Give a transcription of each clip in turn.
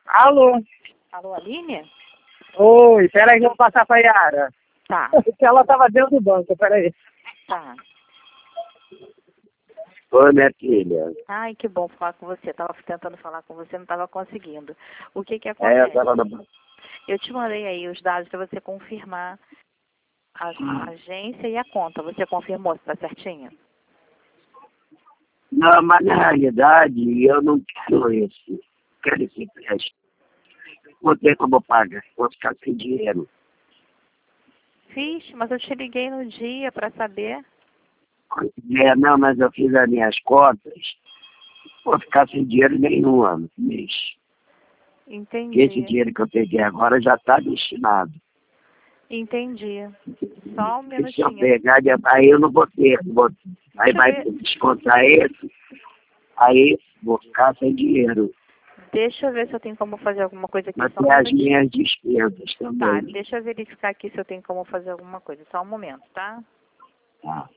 Alô? Alô, Aline? Oi, peraí que eu vou passar pra Yara. Tá, Porque ela tava dentro do banco, peraí. tá. Oi, minha filha. Ai, que bom falar com você. Tava tentando falar com você, não tava conseguindo. O que que Eu acontece? tava no... Eu te mandei aí os dados para você confirmar a agência e a conta. Você confirmou se tá certinho? Não, mas na realidade eu não quero isso. Quero esse empréstimo. Não tem como pagar. Vou ficar sem dinheiro. Vixe, mas eu te liguei no dia para saber. Não, mas eu fiz as minhas contas. Vou ficar sem dinheiro nenhum ano, mês. Porque esse Entendi, dinheiro que eu peguei agora já está destinado. entendi. Só um E se eu minutinho. pegar, aí eu não vou ter. Aí Deixa eu vai ver. descontar esse. Aí vou ficar sem dinheiro. Deixa eu ver se eu tenho como fazer alguma coisa aqui. Mas Só um tem as minutinho. minhas despesas Tá, também. deixa eu verificar aqui se eu tenho como fazer alguma coisa. Só um momento, tá? Tá.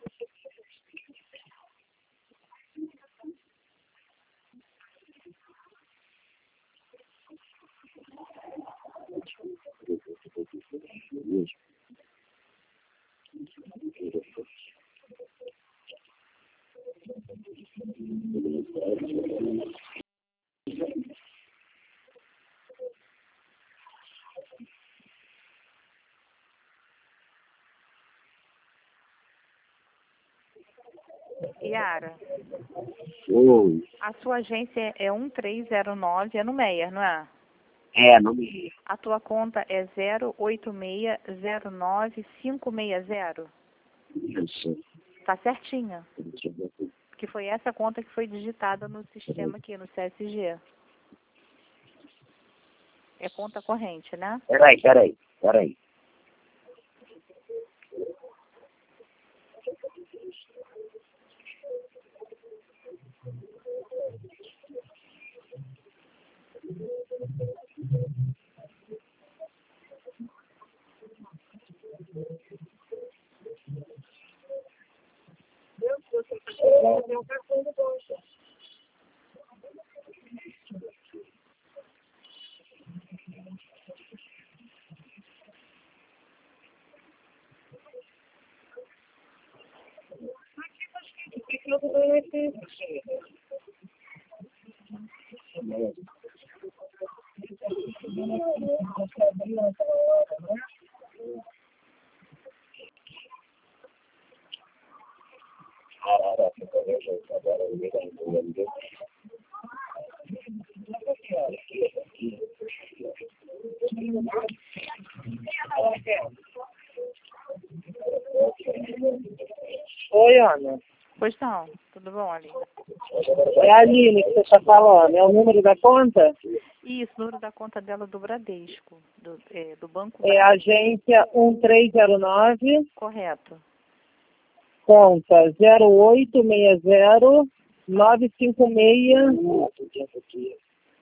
Yara, Oi. a sua agência é 1309, é no Meier, não é? Não me... A tua conta é 086095560. Isso. Tá certinha. Que foi essa conta que foi digitada no sistema aqui, no CSG. É conta corrente, né? Peraí. Oi, Ana. Pois não, tudo bom, Aline? É a Aline que você está falando. É o número da conta? Isso, número da conta dela do Bradesco, do Banco É a Bradesco. agência 1309, Correto. conta 0860956.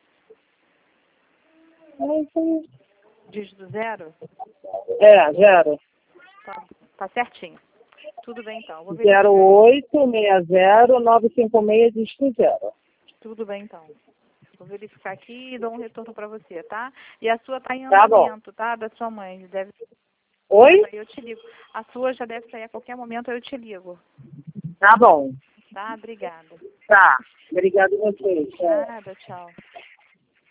Dígito zero? É, 0. Tá certinho. Tudo bem, então. Vou verificar. 0860956 dígito 0. Tudo bem, então. Vou verificar aqui e dou um retorno para você, tá? E a sua tá em Tá bom. andamento, tá? Da sua mãe. Deve... Oi? Aí eu te ligo. A sua já deve sair a qualquer momento, eu te ligo. Tá bom. Tá? Obrigada. Tá. Obrigado a vocês. Nada, tchau.